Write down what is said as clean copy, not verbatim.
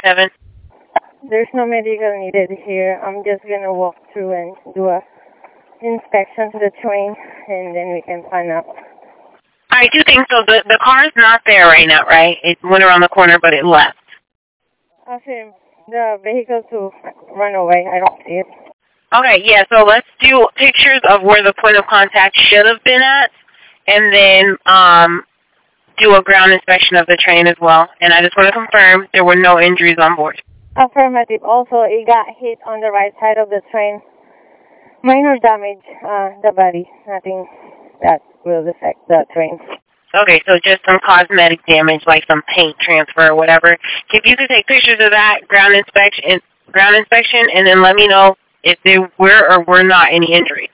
7? There's no medical needed here. I'm just going to walk through and do a inspection to the train, and then we can find out. All right, 2 things. So the car's not there right now, right? It went around the corner, but it left. Okay, the vehicle to run away. I don't see it. Okay, yeah, so let's do pictures of where the point of contact should have been at, and then do a ground inspection of the train as well. And I just want to confirm there were no injuries on board. Affirmative. Also, it got hit on the right side of the train. Minor damage, the body. Nothing that will affect the train. Okay, so just some cosmetic damage, like some paint transfer or whatever. If you could take pictures of that ground inspection, and then let me know if there were or were not any injuries.